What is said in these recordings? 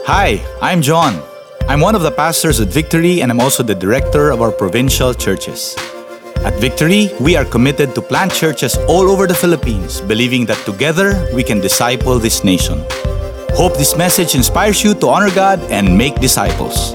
Hi, I'm John. I'm one of the pastors at Victory and I'm also the director of our provincial churches. At Victory, we are committed to plant churches all over the Philippines, believing that together we can disciple this nation. Hope this message inspires you to honor God and make disciples.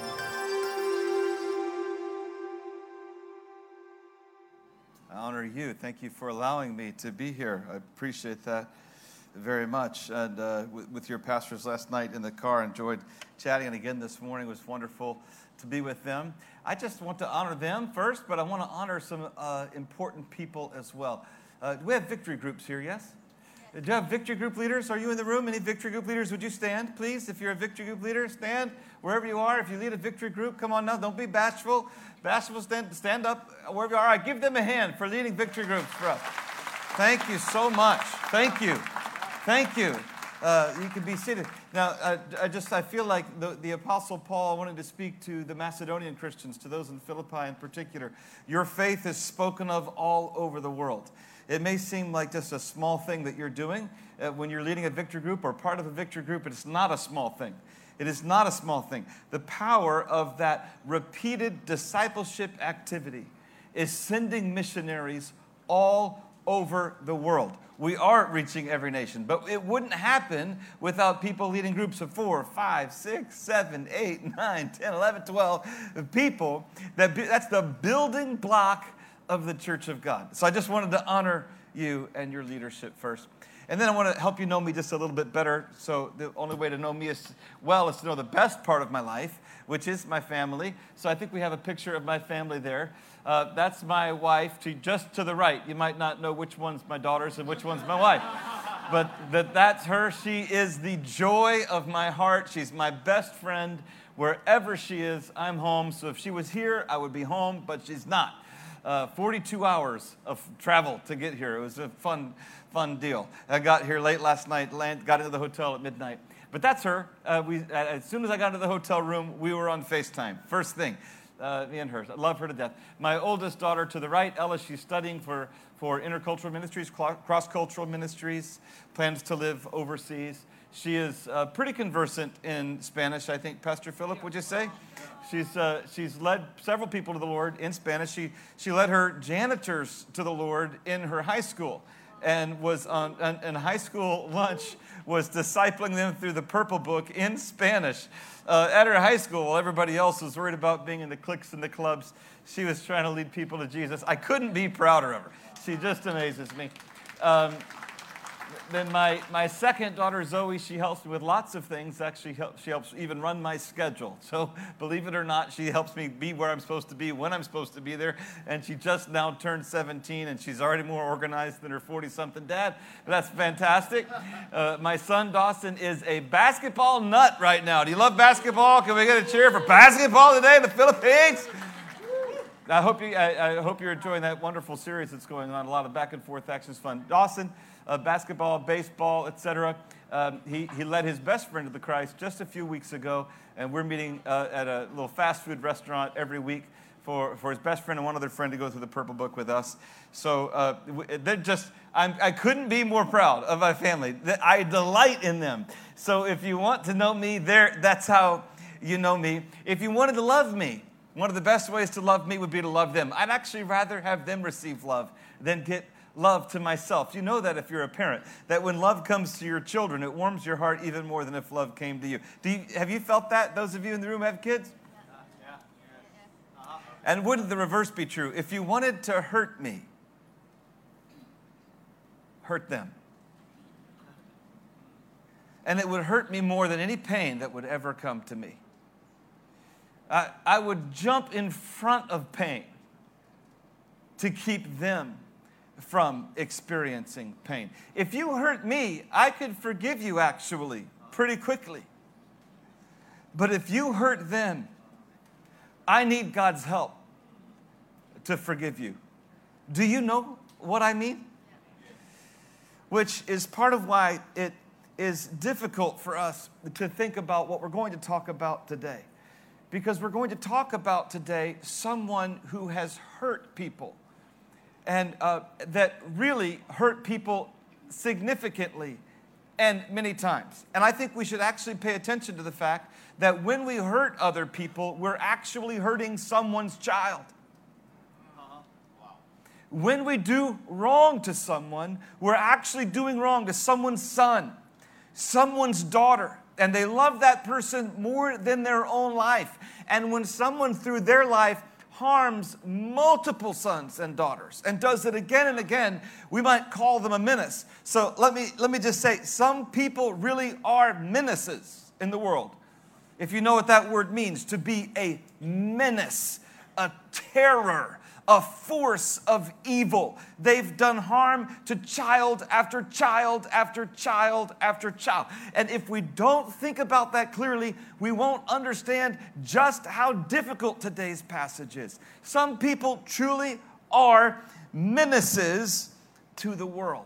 I honor you. Thank you for allowing me to be here. I appreciate that very much. And with your pastors last night in the car, enjoyed chatting. And again this morning, it was wonderful to be with them. I just want to honor them first, but I want to honor some important people as well. Do we have victory groups here, yes? Do you have victory group leaders? Are you in the room? Any victory group leaders? Would you stand, please? If you're a victory group leader, stand wherever you are. If you lead a victory group, come on now. Don't be bashful. Stand up wherever you are. All right, give them a hand for leading victory groups for us. Thank you so much. Thank you. Thank you. You can be seated. Now, I feel like the Apostle Paul wanted to speak to the Macedonian Christians, to those in Philippi in particular. Your faith is spoken of all over the world. It may seem like just a small thing that you're doing when you're leading a victory group or part of a victory group, but it's not a small thing. It is not a small thing. The power of that repeated discipleship activity is sending missionaries all over the world. We are reaching every nation, but it wouldn't happen without people leading groups of 4, 5, 6, 7, 8, 9, 10, 11, 12 people. That's the building block of the Church of God. So I just wanted to honor you and your leadership first. And then I want to help you know me just a little bit better. So the only way to know me is to know the best part of my life, which is my family. So I think we have a picture of my family there. That's my wife, just to the right. You might not know which one's my daughters and which one's my wife. But that's her. She is the joy of my heart. She's my best friend. Wherever she is, I'm home. So if she was here, I would be home, but she's not. 42 hours of travel to get here. It was a fun deal. I got here late last night, got into the hotel at midnight. But that's her. As soon as I got into the hotel room, we were on FaceTime. First thing, me and her. I love her to death. My oldest daughter to the right, Ella, she's studying for intercultural ministries, cross-cultural ministries, plans to live overseas. She is pretty conversant in Spanish, I think. Pastor Philip, would you say? She's led several people to the Lord in Spanish. She led her janitors to the Lord in her high school, and was in high school lunch was discipling them through the Purple Book in Spanish. At her high school, while everybody else was worried about being in the cliques and the clubs, she was trying to lead people to Jesus. I couldn't be prouder of her. She just amazes me. Then my second daughter, Zoe, she helps me with lots of things. Actually, she helps even run my schedule. So believe it or not, she helps me be where I'm supposed to be, when I'm supposed to be there. And she just now turned 17, and she's already more organized than her 40-something dad. But that's fantastic. My son, Dawson, is a basketball nut right now. Do you love basketball? Can we get a cheer for basketball today in the Philippines? I hope you're enjoying that wonderful series that's going on. A lot of back and forth action is fun. Dawson, basketball, baseball, etc. He led his best friend to the Christ just a few weeks ago, and we're meeting at a little fast food restaurant every week for his best friend and one other friend to go through the Purple Book with us. So I couldn't be more proud of my family. I delight in them. So if you want to know me, that's how you know me. If you wanted to love me, one of the best ways to love me would be to love them. I'd actually rather have them receive love than get love to myself. You know that if you're a parent, that when love comes to your children, it warms your heart even more than if love came to you. Have you felt that? Those of you in the room have kids? Yeah. And wouldn't the reverse be true? If you wanted to hurt me, hurt them. And it would hurt me more than any pain that would ever come to me. I would jump in front of pain to keep them from experiencing pain. If you hurt me, I could forgive you actually pretty quickly. But if you hurt them, I need God's help to forgive you. Do you know what I mean? Which is part of why it is difficult for us to think about what we're going to talk about today. Because we're going to talk about today someone who has hurt people and that really hurt people significantly and many times. And I think we should actually pay attention to the fact that when we hurt other people, we're actually hurting someone's child. When we do wrong to someone, we're actually doing wrong to someone's son, someone's daughter, and they love that person more than their own life. And when someone through their life harms multiple sons and daughters and does it again and again, we might call them a menace. So let me just say, some people really are menaces in the world. If you know what that word means, to be a menace, a terror, a force of evil. They've done harm to child after child after child after child. And if we don't think about that clearly, we won't understand just how difficult today's passage is. Some people truly are menaces to the world.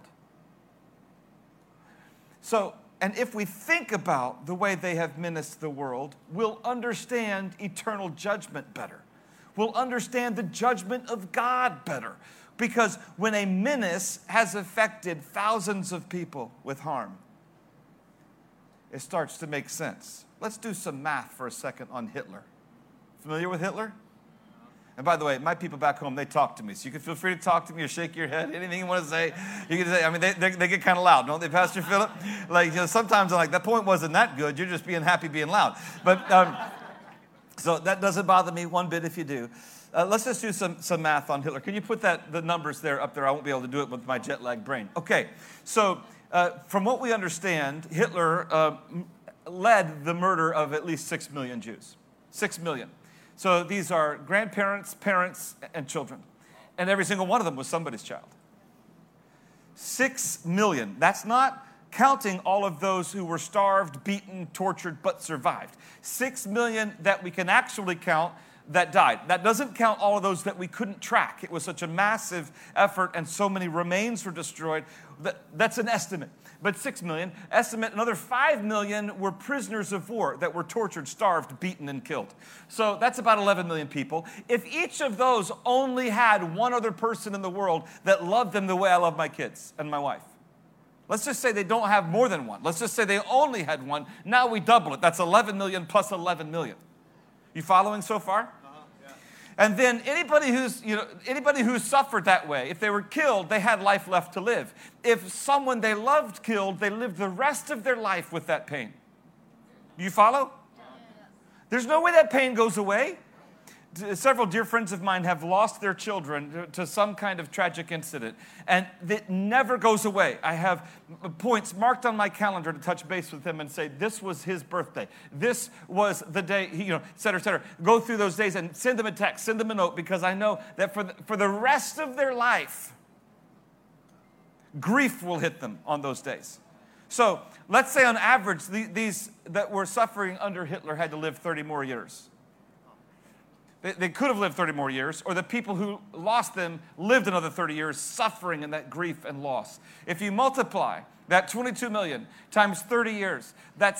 So, and if we think about the way they have menaced the world, we'll understand eternal judgment better. We'll understand the judgment of God better. Because when a menace has affected thousands of people with harm, it starts to make sense. Let's do some math for a second on Hitler. Familiar with Hitler? And by the way, my people back home, they talk to me. So you can feel free to talk to me or shake your head. Anything you want to say, you can say. I mean, they get kind of loud, don't they, Pastor Philip? Like, sometimes I'm like, that point wasn't that good. You're just being happy being loud. But so that doesn't bother me one bit if you do. Let's just do some math on Hitler. Can you put the numbers there up there? I won't be able to do it with my jet-lagged brain. Okay, so from what we understand, Hitler led the murder of at least 6 million Jews. 6 million. So these are grandparents, parents, and children. And every single one of them was somebody's child. 6 million. That's not counting all of those who were starved, beaten, tortured, but survived. 6 million that we can actually count that died. That doesn't count all of those that we couldn't track. It was such a massive effort and so many remains were destroyed. That's an estimate. But 6 million, estimate another 5 million were prisoners of war that were tortured, starved, beaten, and killed. So that's about 11 million people. If each of those only had one other person in the world that loved them the way I love my kids and my wife. Let's just say they don't have more than one. Let's just say they only had one. Now we double it. That's 11 million plus 11 million. You following so far? Yeah. And then anybody who's suffered that way, if they were killed, they had life left to live. If someone they loved killed, they lived the rest of their life with that pain. Do you follow? Yeah. There's no way that pain goes away. Several dear friends of mine have lost their children to some kind of tragic incident, and it never goes away. I have points marked on my calendar to touch base with them and say, this was his birthday. This was the day, et cetera, et cetera. Go through those days and send them a text, send them a note, because I know that for the rest of their life, grief will hit them on those days. So let's say on average, these that were suffering under Hitler had to live 30 more years. They could have lived 30 more years, or the people who lost them lived another 30 years suffering in that grief and loss. If you multiply that 22 million times 30 years, that's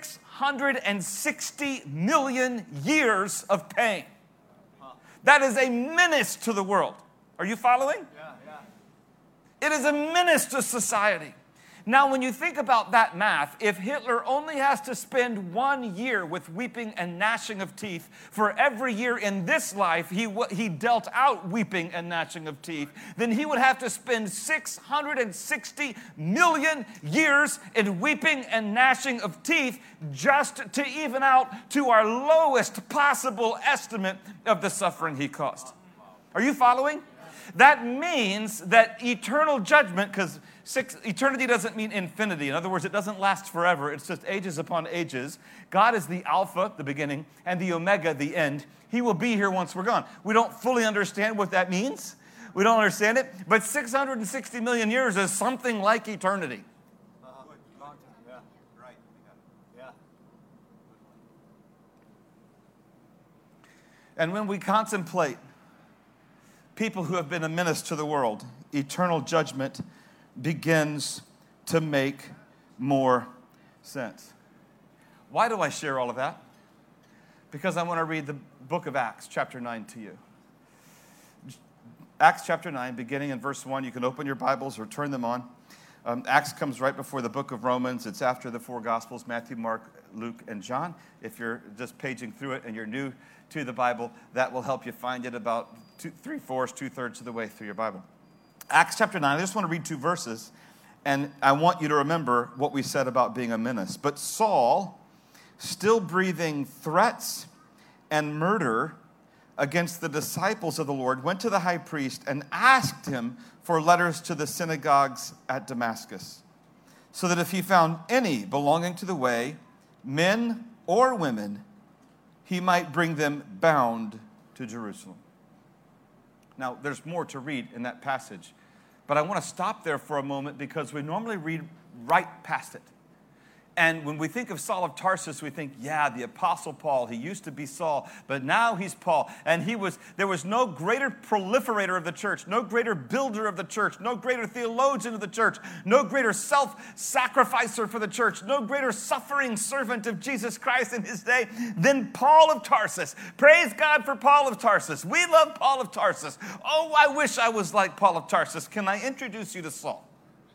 660 million years of pain. That is a menace to the world. Are you following? Yeah. It is a menace to society. Now, when you think about that math, if Hitler only has to spend 1 year with weeping and gnashing of teeth, for every year in this life he dealt out weeping and gnashing of teeth, then he would have to spend 660 million years in weeping and gnashing of teeth just to even out to our lowest possible estimate of the suffering he caused. Are you following? That means that eternal judgment, because eternity doesn't mean infinity. In other words, it doesn't last forever. It's just ages upon ages. God is the Alpha, the beginning, and the Omega, the end. He will be here once we're gone. We don't fully understand what that means. We don't understand it. But 660 million years is something like eternity. Yeah, right. Yeah. And when we contemplate people who have been a menace to the world, eternal judgment begins to make more sense. Why do I share all of that? Because I want to read the book of Acts, chapter 9 to you. Acts chapter 9, beginning in verse 1. You can open your Bibles or turn them on. Acts comes right before the book of Romans. It's after the four Gospels, Matthew, Mark, Luke, and John. If you're just paging through it and you're new to the Bible, that will help you find it about 2/3 of the way through your Bible. Acts chapter 9, I just want to read 2 verses, and I want you to remember what we said about being a menace. But Saul, still breathing threats and murder against the disciples of the Lord, went to the high priest and asked him for letters to the synagogues at Damascus, so that if he found any belonging to the way, men or women, he might bring them bound to Jerusalem. Now, there's more to read in that passage, but I want to stop there for a moment because we normally read right past it. And when we think of Saul of Tarsus, we think, yeah, the Apostle Paul. He used to be Saul, but now he's Paul. And there was no greater proliferator of the church, no greater builder of the church, no greater theologian of the church, no greater self-sacrificer for the church, no greater suffering servant of Jesus Christ in his day than Paul of Tarsus. Praise God for Paul of Tarsus. We love Paul of Tarsus. Oh, I wish I was like Paul of Tarsus. Can I introduce you to Saul?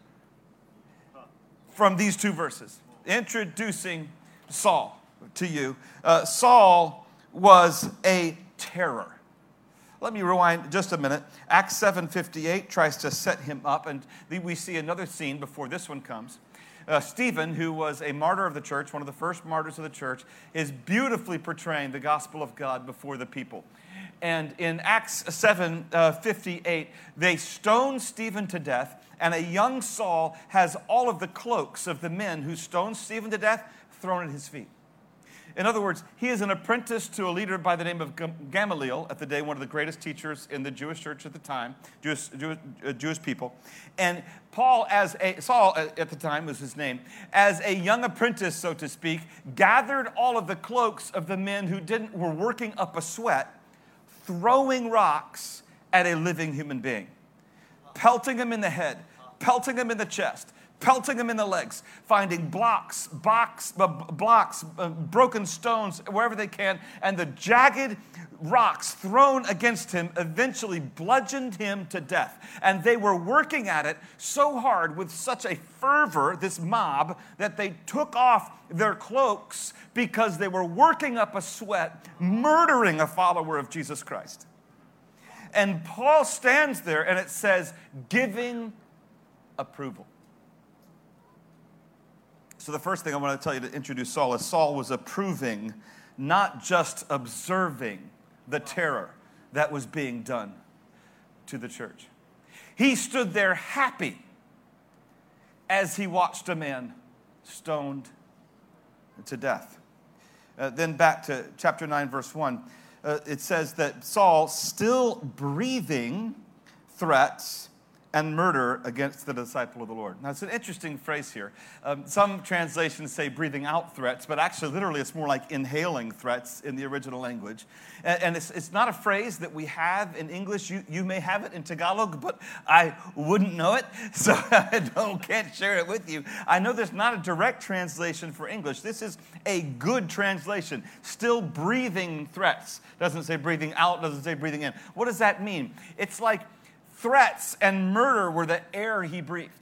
From these 2 verses. Introducing Saul to you. Saul was a terror. Let me rewind just a minute. Acts 7:58 tries to set him up, and we see another scene before this one comes. Stephen, who was a martyr of the church, one of the first martyrs of the church, is beautifully portraying the gospel of God before the people. And in Acts 7:58, they stone Stephen to death, and a young Saul has all of the cloaks of the men who stoned Stephen to death thrown at his feet. In other words, he is an apprentice to a leader by the name of Gamaliel, at the day one of the greatest teachers in the Jewish church at the time, Jewish people. And Saul at the time was his name, as a young apprentice, so to speak, gathered all of the cloaks of the men who were working up a sweat, throwing rocks at a living human being, pelting him in the head, pelting him in the chest, pelting him in the legs, finding blocks, broken stones wherever they can, and the jagged rocks thrown against him eventually bludgeoned him to death. And they were working at it so hard with such a fervor, this mob, that they took off their cloaks because they were working up a sweat, murdering a follower of Jesus Christ. And Paul stands there and it says, giving approval. So the first thing I want to tell you to introduce Saul is Saul was approving, not just observing the terror that was being done to the church. He stood there happy as he watched a man stoned to death. Then back to chapter 9, verse 1. It says that Saul, still breathing threats and murder against the disciple of the Lord. Now, it's an interesting phrase here. Some translations say breathing out threats, but actually, literally, it's more like inhaling threats in the original language. And it's not a phrase that we have in English. You may have it in Tagalog, but I wouldn't know it, so I can't share it with you. I know there's not a direct translation for English. This is a good translation. Still breathing threats. Doesn't say breathing out, doesn't say breathing in. What does that mean? It's like threats and murder were the air he breathed.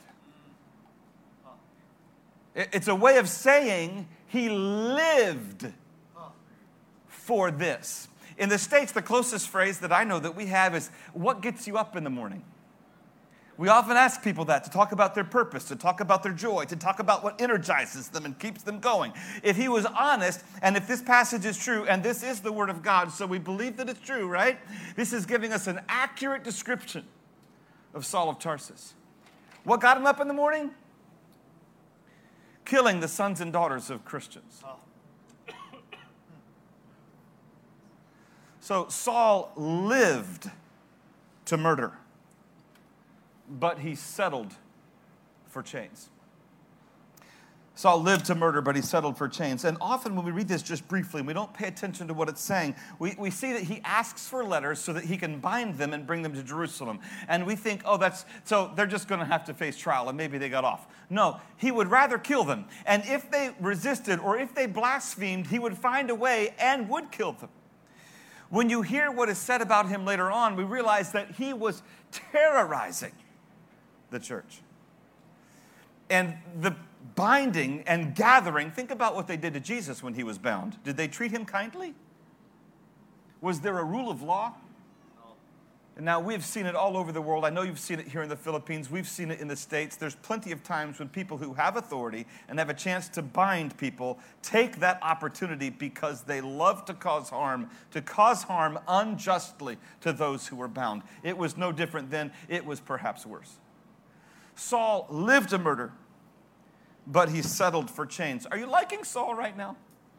It's a way of saying he lived for this. In the States, the closest phrase that I know that we have is, what gets you up in the morning? We often ask people that, to talk about their purpose, to talk about their joy, to talk about what energizes them and keeps them going. If he was honest, and if this passage is true, and this is the Word of God, so we believe that it's true, right? This is giving us an accurate description of Saul of Tarsus. What got him up in the morning? Killing the sons and daughters of Christians. So Saul lived to murder, but he settled for chains. Saul lived to murder, but he settled for chains. And often when we read this just briefly, and we don't pay attention to what it's saying, we see that he asks for letters so that he can bind them and bring them to Jerusalem. And we think, so they're just going to have to face trial, and maybe they got off. No, he would rather kill them. And if they resisted or if they blasphemed, he would find a way and would kill them. When you hear what is said about him later on, we realize that he was terrorizing the church. And the binding and gathering, think about what they did to Jesus when he was bound. Did they treat him kindly? Was there a rule of law? And now we've seen it all over the world. I know you've seen it here in the Philippines. We've seen it in the States. There's plenty of times when people who have authority and have a chance to bind people take that opportunity because they love to cause harm unjustly to those who were bound. It was no different then. It was perhaps worse. Saul lived to murder, but he settled for chains. Are you liking Saul right now?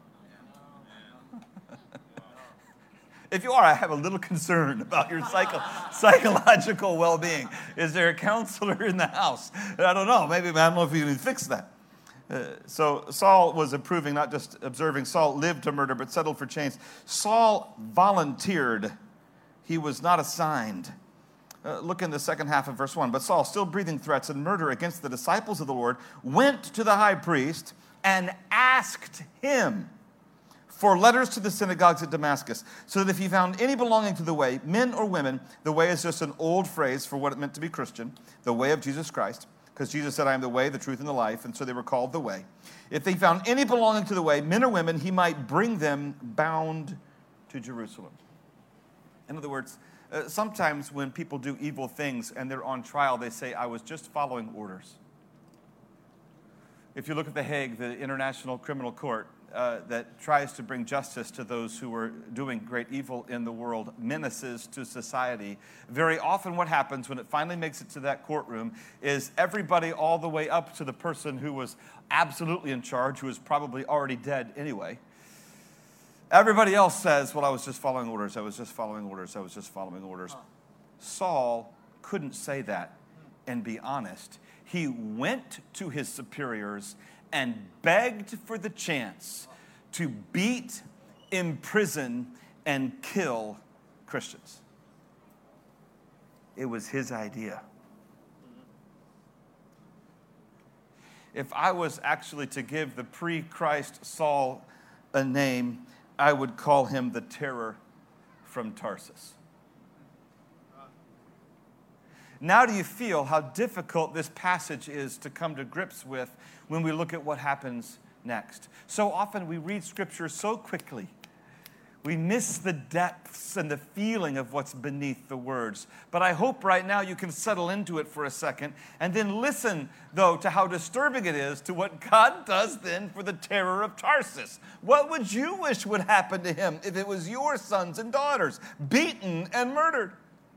If you are, I have a little concern about your psychological well-being. Is there a counselor in the house? I don't know. Maybe, I don't know if you can fix that. So Saul was approving, not just observing. Saul lived to murder, but settled for chains. Saul volunteered. He was not assigned. Look in the second half of verse 1. But Saul, still breathing threats and murder against the disciples of the Lord, went to the high priest and asked him for letters to the synagogues at Damascus, so that if he found any belonging to the way, men or women, the way is just an old phrase for what it meant to be Christian, the way of Jesus Christ, because Jesus said, I am the way, the truth, and the life, and so they were called the way. If they found any belonging to the way, men or women, he might bring them bound to Jerusalem. In other words, sometimes when people do evil things and they're on trial, they say, I was just following orders. If you look at The Hague, the International Criminal Court, that tries to bring justice to those who are doing great evil in the world, menaces to society. Very often what happens when it finally makes it to that courtroom is everybody all the way up to the person who was absolutely in charge, who is probably already dead anyway. Everybody else says, well, I was just following orders, I was just following orders, I was just following orders. Saul couldn't say that and be honest. He went to his superiors and begged for the chance to beat, imprison, and kill Christians. It was his idea. If I was actually to give the pre-Christ Saul a name, I would call him the Terror from Tarsus. Now do you feel how difficult this passage is to come to grips with when we look at what happens next? So often we read Scripture so quickly, we miss the depths and the feeling of what's beneath the words. But I hope right now you can settle into it for a second and then listen, though, to how disturbing it is to what God does then for the terror of Tarsus. What would you wish would happen to him if it was your sons and daughters beaten and murdered?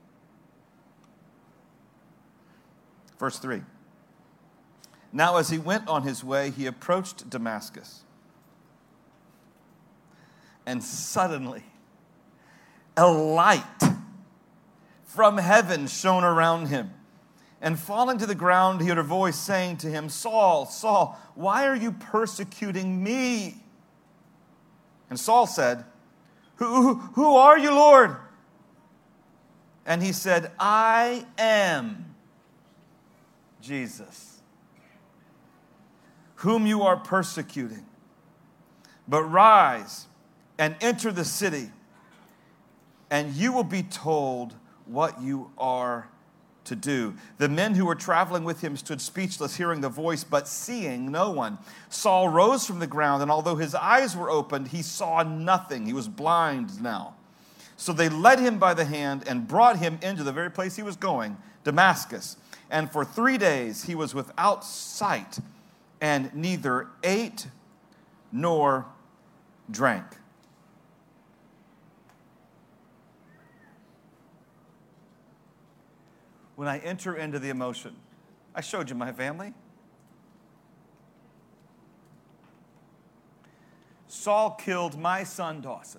Verse 3. Now as he went on his way, he approached Damascus. And suddenly, a light from heaven shone around him. And falling to the ground, he heard a voice saying to him, Saul, Saul, why are you persecuting me? And Saul said, Who are you, Lord? And he said, I am Jesus, whom you are persecuting. But rise and enter the city, and you will be told what you are to do. The men who were traveling with him stood speechless, hearing the voice, but seeing no one. Saul rose from the ground, and although his eyes were opened, he saw nothing. He was blind now. So they led him by the hand and brought him into the very place he was going, Damascus. And for 3 days he was without sight, and neither ate nor drank. When I enter into the emotion, I showed you my family. Saul killed my son Dawson.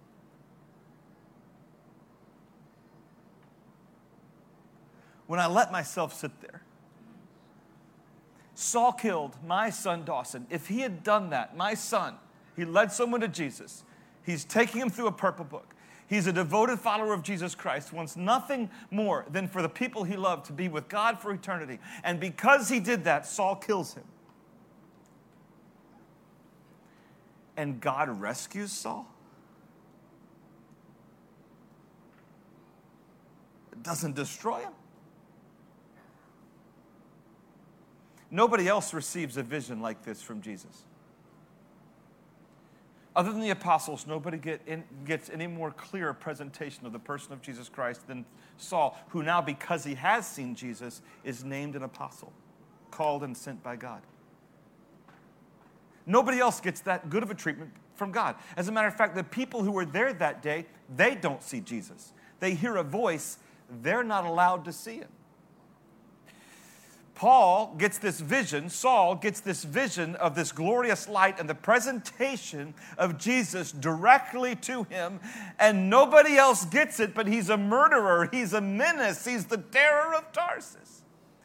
When I let myself sit there, Saul killed my son Dawson. If he had done that, my son, he led someone to Jesus. He's taking him through a purple book. He's a devoted follower of Jesus Christ, wants nothing more than for the people he loved to be with God for eternity. And because he did that, Saul kills him. And God rescues Saul? It doesn't destroy him. Nobody else receives a vision like this from Jesus. Other than the apostles, nobody gets any more clear presentation of the person of Jesus Christ than Saul, who now, because he has seen Jesus, is named an apostle, called and sent by God. Nobody else gets that good of a treatment from God. As a matter of fact, the people who were there that day, they don't see Jesus. They hear a voice, they're not allowed to see him. Paul gets this vision, Saul gets this vision of this glorious light and the presentation of Jesus directly to him, and nobody else gets it, but he's a murderer, he's a menace, he's the terror of Tarsus.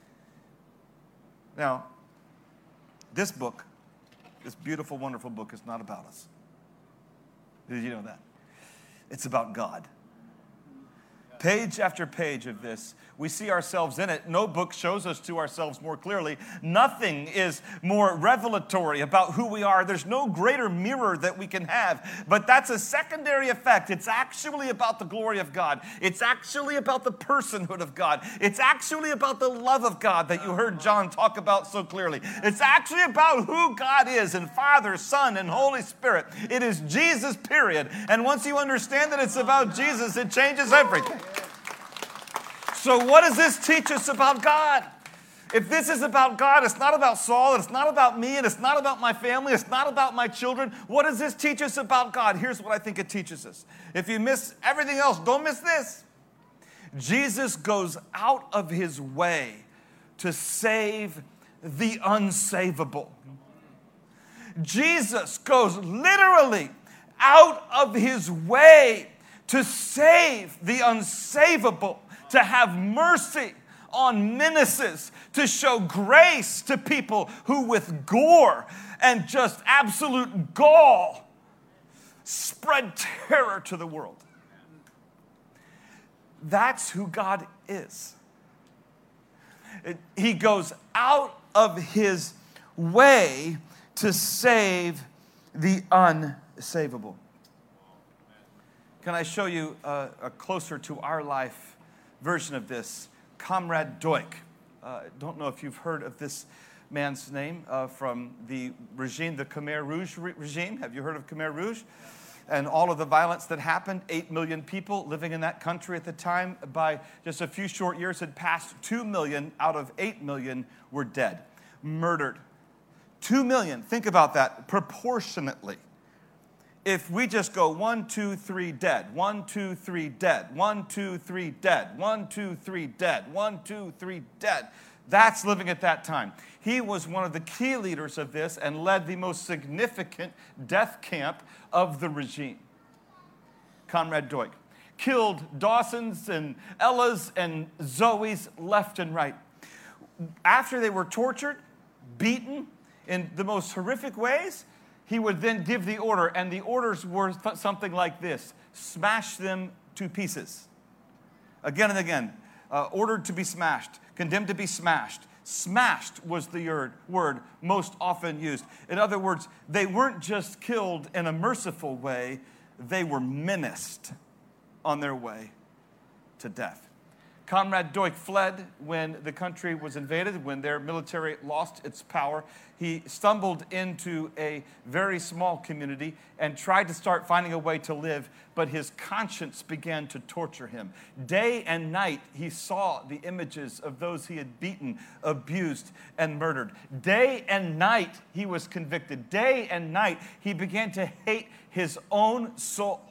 Now, this book, this beautiful, wonderful book, is not about us. Did you know that? It's about God. Page after page of this, we see ourselves in it. No book shows us to ourselves more clearly. Nothing is more revelatory about who we are. There's no greater mirror that we can have. But that's a secondary effect. It's actually about the glory of God. It's actually about the personhood of God. It's actually about the love of God that you heard John talk about so clearly. It's actually about who God is in Father, Son, and Holy Spirit. It is Jesus, period. And once you understand that it's about Jesus, it changes everything. So what does this teach us about God? If this is about God, it's not about Saul, it's not about me, and it's not about my family, it's not about my children. What does this teach us about God? Here's what I think it teaches us. If you miss everything else, don't miss this. Jesus goes out of his way to save the unsavable. Jesus goes literally out of his way to save the unsavable, to have mercy on menaces, to show grace to people who with gore and just absolute gall spread terror to the world. That's who God is. He goes out of his way to save the unsavable. Can I show you a closer to our life version of this? Comrade Duch. Don't know if you've heard of this man's name from the regime, the Khmer Rouge regime. Have you heard of Khmer Rouge? And all of the violence that happened. 8 million people living in that country at the time. By just a few short years had passed 2 million out of 8 million were dead, murdered. 2 million, think about that, proportionately. If we just go 1, 2, 3 dead, 1, 2, 3 dead, 1, 2, 3 dead, 1, 2, 3 dead, 1, 2, 3 dead, that's living at that time. He was one of the key leaders of this and led the most significant death camp of the regime. Comrade Duch killed Dawsons and Ellas and Zoes left and right. After they were tortured, beaten in the most horrific ways, he would then give the order, and the orders were something like this: smash them to pieces. Again and again, ordered to be smashed, condemned to be smashed. Smashed was the word most often used. In other words, they weren't just killed in a merciful way, they were menaced on their way to death. Comrade Duch fled when the country was invaded, when their military lost its power. He stumbled into a very small community and tried to start finding a way to live, but his conscience began to torture him. Day and night, he saw the images of those he had beaten, abused, and murdered. Day and night, he was convicted. Day and night, he began to hate his own soul.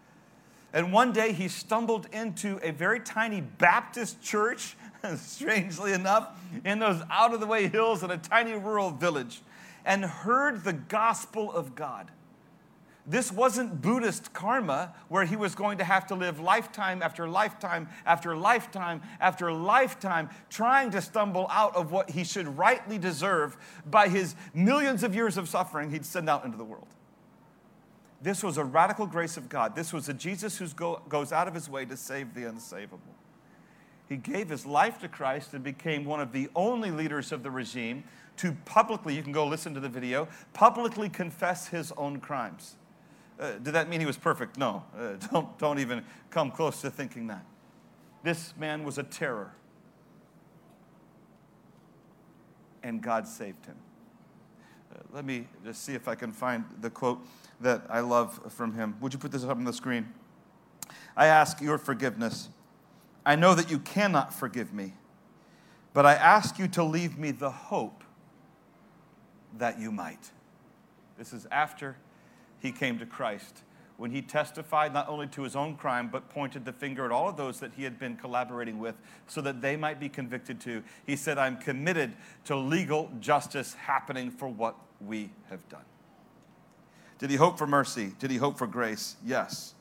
And one day he stumbled into a very tiny Baptist church, strangely enough, in those out-of-the-way hills in a tiny rural village, and heard the gospel of God. This wasn't Buddhist karma, where he was going to have to live lifetime after lifetime after lifetime after lifetime, trying to stumble out of what he should rightly deserve by his millions of years of suffering he'd send out into the world. This was a radical grace of God. This was a Jesus who goes out of his way to save the unsavable. He gave his life to Christ and became one of the only leaders of the regime to publicly, you can go listen to the video, publicly confess his own crimes. Did that mean he was perfect? No. Don't even come close to thinking that. This man was a terror. and God saved him. Let me just see if I can find the quote that I love from him. Would you put this up on the screen? I ask your forgiveness. I know that you cannot forgive me, but I ask you to leave me the hope that you might. This is after he came to Christ, when he testified not only to his own crime, but pointed the finger at all of those that he had been collaborating with so that they might be convicted too. He said, I'm committed to legal justice happening for what we have done. Did he hope for mercy? Did he hope for grace? Yes.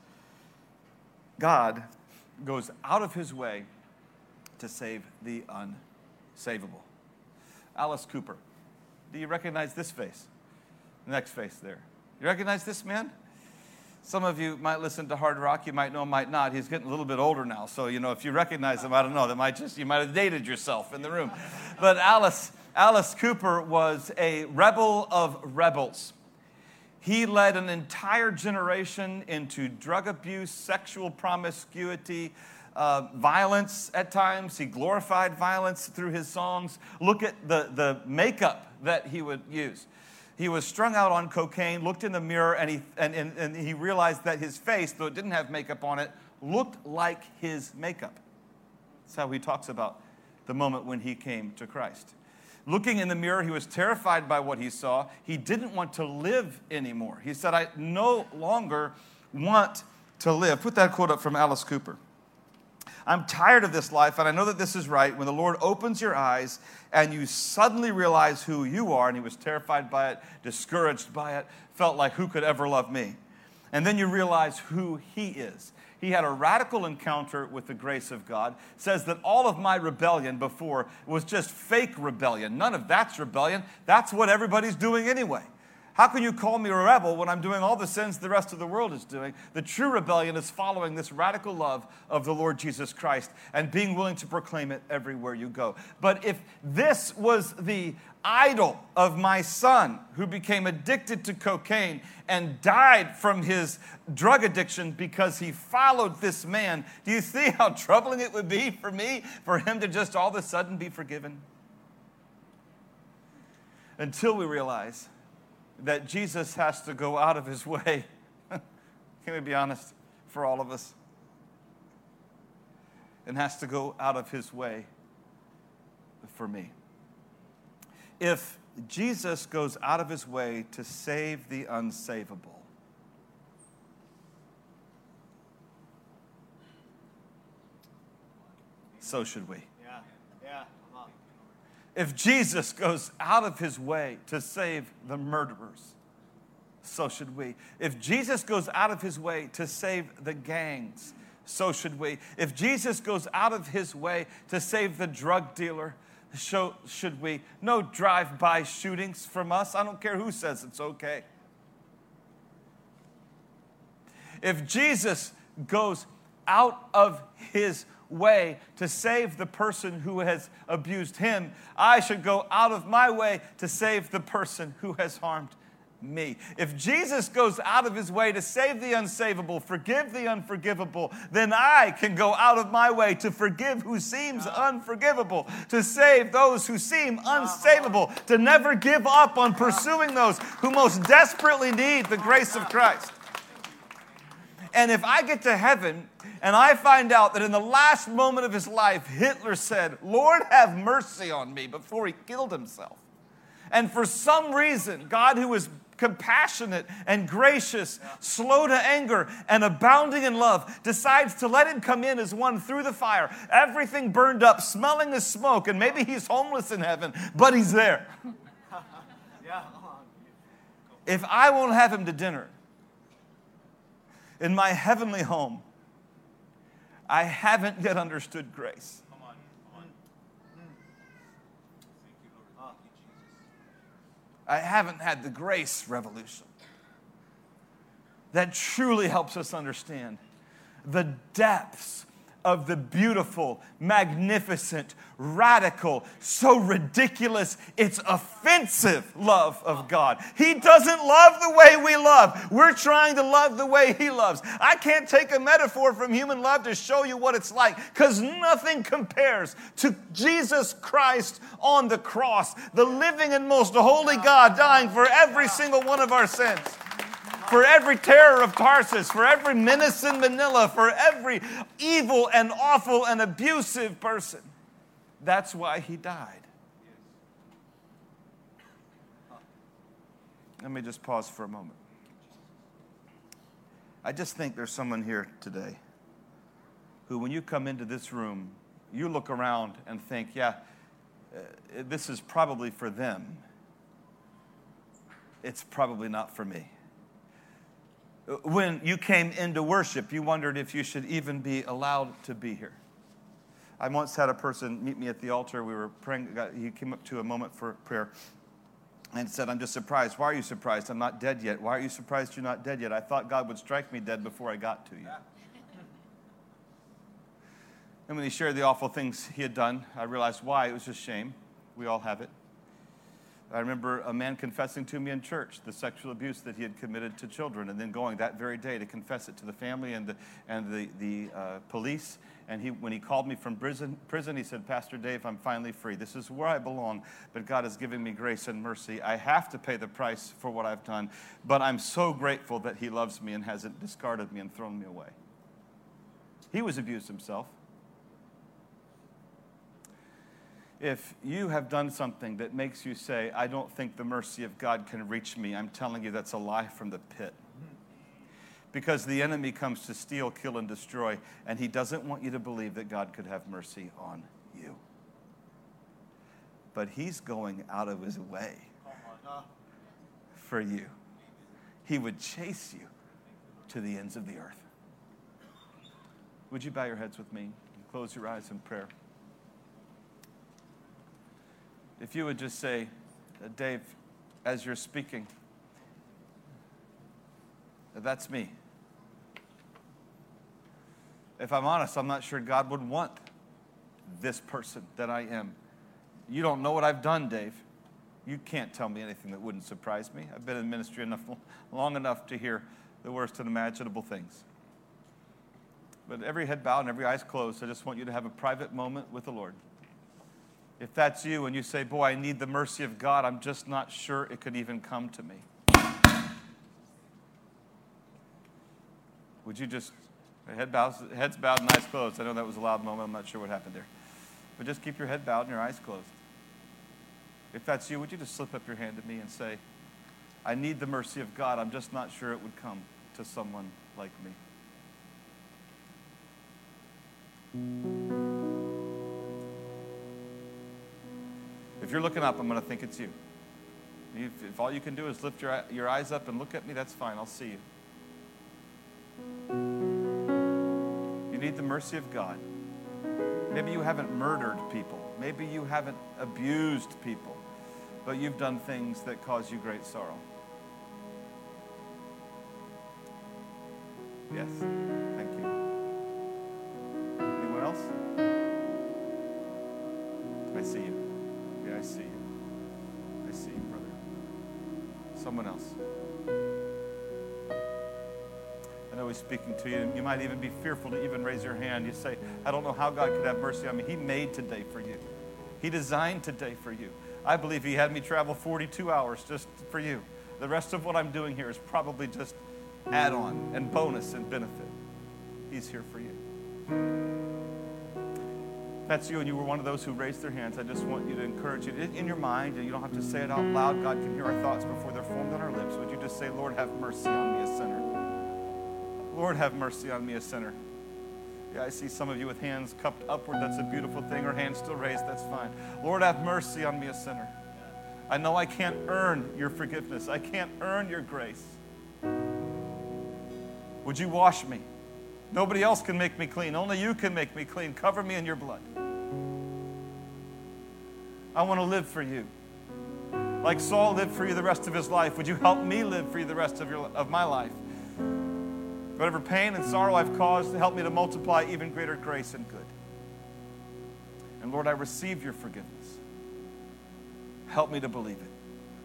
God goes out of his way to save the unsavable. Alice Cooper. Do you recognize this face? The next face there. You recognize this man? Some of you might listen to hard rock. You might know, might not. He's getting a little bit older now. So, if you recognize him, I don't know. You might have dated yourself in the room. But Alice Cooper was a rebel of rebels. He led an entire generation into drug abuse, sexual promiscuity, violence at times. He glorified violence through his songs. Look at the makeup that he would use. He was strung out on cocaine, looked in the mirror, and he realized that his face, though it didn't have makeup on it, looked like his makeup. That's how he talks about the moment when he came to Christ. Looking in the mirror, he was terrified by what he saw. He didn't want to live anymore. He said, I no longer want to live. Put that quote up from Alice Cooper. I'm tired of this life, and I know that this is right. When the Lord opens your eyes and you suddenly realize who you are, and he was terrified by it, discouraged by it, felt like who could ever love me? And then you realize who he is. He had a radical encounter with the grace of God. Says that all of my rebellion before was just fake rebellion. None of that's rebellion. That's what everybody's doing anyway. How can you call me a rebel when I'm doing all the sins the rest of the world is doing? The true rebellion is following this radical love of the Lord Jesus Christ and being willing to proclaim it everywhere you go. But if this was the idol of my son who became addicted to cocaine and died from his drug addiction because he followed this man, do you see how troubling it would be for me for him to just all of a sudden be forgiven? Until we realize that Jesus has to go out of his way. Can we be honest? For all of us. And has to go out of his way for me. If Jesus goes out of his way to save the unsavable, so should we. If Jesus goes out of his way to save the murderers, so should we. If Jesus goes out of his way to save the gangs, so should we. If Jesus goes out of his way to save the drug dealer, so should we. No drive-by shootings from us. I don't care who says it's okay. If Jesus goes out of his way to save the person who has abused him, I should go out of my way to save the person who has harmed me. If Jesus goes out of his way to save the unsavable, forgive the unforgivable, then I can go out of my way to forgive who seems unforgivable, to save those who seem unsavable, to never give up on pursuing those who most desperately need the grace of Christ. And if I get to heaven and I find out that in the last moment of his life, Hitler said, Lord, have mercy on me, before he killed himself. And for some reason, God, who is compassionate and gracious, slow to anger, and abounding in love, decides to let him come in as one through the fire, everything burned up, smelling of smoke, and maybe he's homeless in heaven, but he's there. If I won't have him to dinner in my heavenly home, I haven't yet understood grace. Come on. Thank you, Lord. Thank you, Jesus. I haven't had the grace revolution that truly helps us understand the depths of the beautiful, magnificent, radical, so ridiculous, it's offensive love of God. He doesn't love the way we love. We're trying to love the way He loves. I can't take a metaphor from human love to show you what it's like, because nothing compares to Jesus Christ on the cross, the living and most holy God dying for every single one of our sins. For every terror of Tarsus, for every menace in Manila, for every evil and awful and abusive person. That's why He died. Let me just pause for a moment. I just think there's someone here today who, when you come into this room, you look around and think, this is probably for them. It's probably not for me. When you came into worship, you wondered if you should even be allowed to be here. I once had a person meet me at the altar. We were praying. He came up to a moment for prayer and said, I'm just surprised. Why are you surprised? I'm not dead yet. Why are you surprised you're not dead yet? I thought God would strike me dead before I got to you. And when he shared the awful things he had done, I realized why. It was just shame. We all have it. I remember a man confessing to me in church the sexual abuse that he had committed to children, and then going that very day to confess it to the family and the police. And when he called me from prison, he said, Pastor Dave, I'm finally free. This is where I belong, but God has given me grace and mercy. I have to pay the price for what I've done, but I'm so grateful that He loves me and hasn't discarded me and thrown me away. He was abused himself. If you have done something that makes you say, I don't think the mercy of God can reach me, I'm telling you that's a lie from the pit. Because the enemy comes to steal, kill, and destroy, and he doesn't want you to believe that God could have mercy on you. But He's going out of His way for you. He would chase you to the ends of the earth. Would you bow your heads with me and close your eyes in prayer? If you would just say, Dave, as you're speaking, that's me. If I'm honest, I'm not sure God would want this person that I am. You don't know what I've done, Dave. You can't tell me anything that wouldn't surprise me. I've been in ministry long enough to hear the worst unimaginable things. But every head bowed and every eyes closed, I just want you to have a private moment with the Lord. If that's you and you say, boy, I need the mercy of God, I'm just not sure it could even come to me. Would you just, heads bowed and eyes closed. I know that was a loud moment. I'm not sure what happened there. But just keep your head bowed and your eyes closed. If that's you, would you just slip up your hand to me and say, I need the mercy of God. I'm just not sure it would come to someone like me. If you're looking up, I'm going to think it's you. If all you can do is lift your eyes up and look at me, that's fine. I'll see you. You need the mercy of God. Maybe you haven't murdered people. Maybe you haven't abused people. But you've done things that cause you great sorrow. Yes. Thank you. Anyone else? I see you. Yeah, I see you. I see you, brother. Someone else. I know He's speaking to you. You might even be fearful to even raise your hand. You say, I don't know how God could have mercy on me. He made today for you. He designed today for you. I believe He had me travel 42 hours just for you. The rest of what I'm doing here is probably just add-on and bonus and benefit. He's here for you. If that's you and you were one of those who raised their hands, I just want you to encourage you in your mind, and you don't have to say it out loud. God can hear our thoughts before they're formed on our lips. Would you just say, Lord, have mercy on me, a sinner. Lord, have mercy on me, a sinner. Yeah, I see some of you with hands cupped upward. That's a beautiful thing. Or hands still raised. That's fine. Lord, have mercy on me, a sinner. I know I can't earn your forgiveness. I can't earn your grace. Would you wash me? Nobody else can make me clean. Only you can make me clean. Cover me in your blood. I want to live for you. Like Saul lived for you the rest of his life, would you help me live for you the rest of my life? Whatever pain and sorrow I've caused, help me to multiply even greater grace and good. And Lord, I receive your forgiveness. Help me to believe it.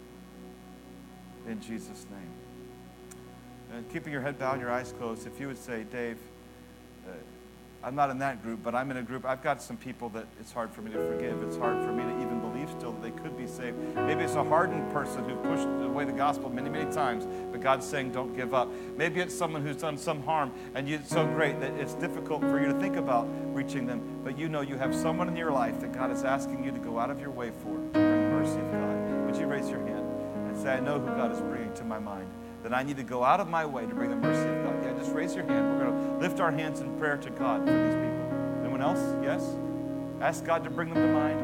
In Jesus' name. And keeping your head bowed and your eyes closed, if you would say, Dave, I'm not in that group, but I'm in a group. I've got some people that it's hard for me to forgive. It's hard for me to even believe still that they could be saved. Maybe it's a hardened person who pushed away the gospel many, many times, but God's saying don't give up. Maybe it's someone who's done some harm, and it's so great that it's difficult for you to think about reaching them, but you know you have someone in your life that God is asking you to go out of your way for, to bring the mercy of God. Would you raise your hand and say, I know who God is bringing to my mind, that I need to go out of my way to bring the mercy of God. Yeah, just raise your hand. We're going to lift our hands in prayer to God for these people. Anyone else? Yes? Ask God to bring them to mind.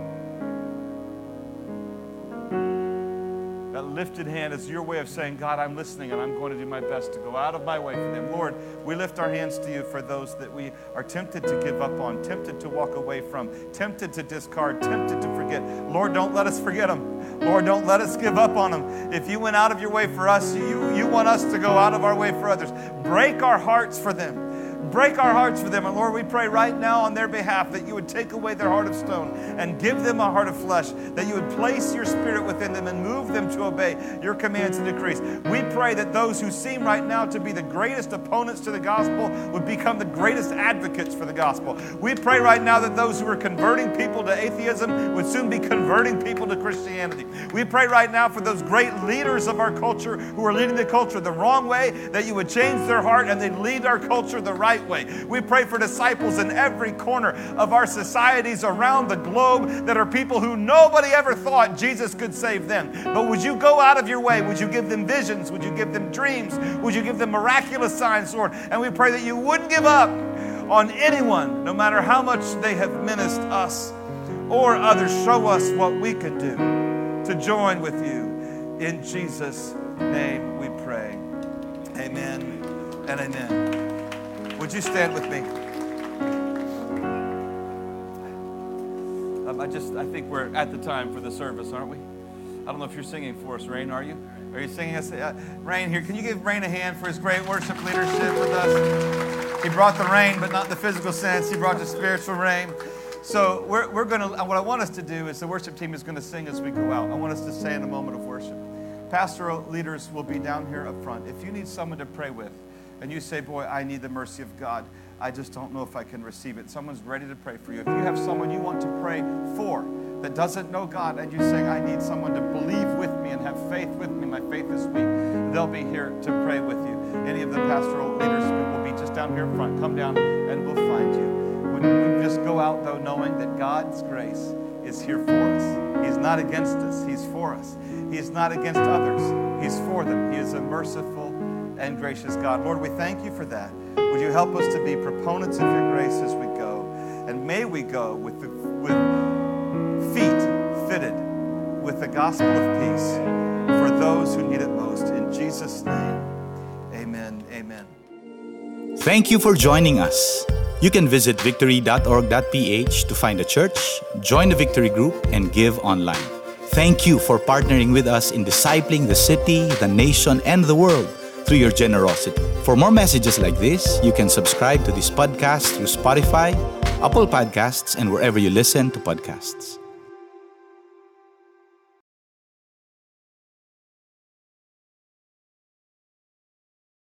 That lifted hand is your way of saying, God, I'm listening and I'm going to do my best to go out of my way for them. Lord, we lift our hands to you for those that we are tempted to give up on, tempted to walk away from, tempted to discard, tempted to forget. Lord, don't let us forget them. Lord, don't let us give up on them. If you went out of your way for us, you want us to go out of our way for others. Break our hearts for them. Break our hearts for them. And Lord, we pray right now on their behalf that you would take away their heart of stone and give them a heart of flesh, that you would place your spirit within them and move them to obey your commands and decrees. We pray that those who seem right now to be the greatest opponents to the gospel would become the greatest advocates for the gospel. We pray right now that those who are converting people to atheism would soon be converting people to Christianity. We pray right now for those great leaders of our culture who are leading the culture the wrong way, that you would change their heart and they'd lead our culture the right way. We pray for disciples in every corner of our societies around the globe that are people who nobody ever thought Jesus could save them. But would you go out of your way? Would you give them visions? Would you give them dreams? Would you give them miraculous signs, Lord? And we pray that you wouldn't give up on anyone, no matter how much they have menaced us or others. Show us what we can do to join with you. In Jesus' name we pray. Amen and amen. Would you stand with me? I think we're at the time for the service, aren't we? I don't know if you're singing for us, Rain, are you? Are you singing us? Rain here. Can you give Rain a hand for his great worship leadership with us? He brought the rain, but not the physical sense. He brought the spiritual rain. So we're going to, what I want us to do is the worship team is going to sing as we go out. I want us to stay in a moment of worship. Pastoral leaders will be down here up front. If you need someone to pray with, and you say, boy, I need the mercy of God, I just don't know if I can receive it, someone's ready to pray for you. If you have someone you want to pray for that doesn't know God, and you're saying, I need someone to believe with me and have faith with me, my faith is weak, they'll be here to pray with you. Any of the pastoral leaders will be just down here in front. Come down and we'll find you. We just go out, though, knowing that God's grace is here for us. He's not against us. He's for us. He is not against others. He's for them. He is a merciful and gracious God. Lord, we thank you for that. Would you help us to be proponents of your grace as we go? And may we go with feet fitted with the gospel of peace for those who need it most. In Jesus' name, amen. Amen. Thank you for joining us. You can visit victory.org.ph to find a church, join the Victory Group, and give online. Thank you for partnering with us in discipling the city, the nation, and the world through your generosity. For more messages like this, you can subscribe to this podcast through Spotify, Apple Podcasts, and wherever you listen to podcasts.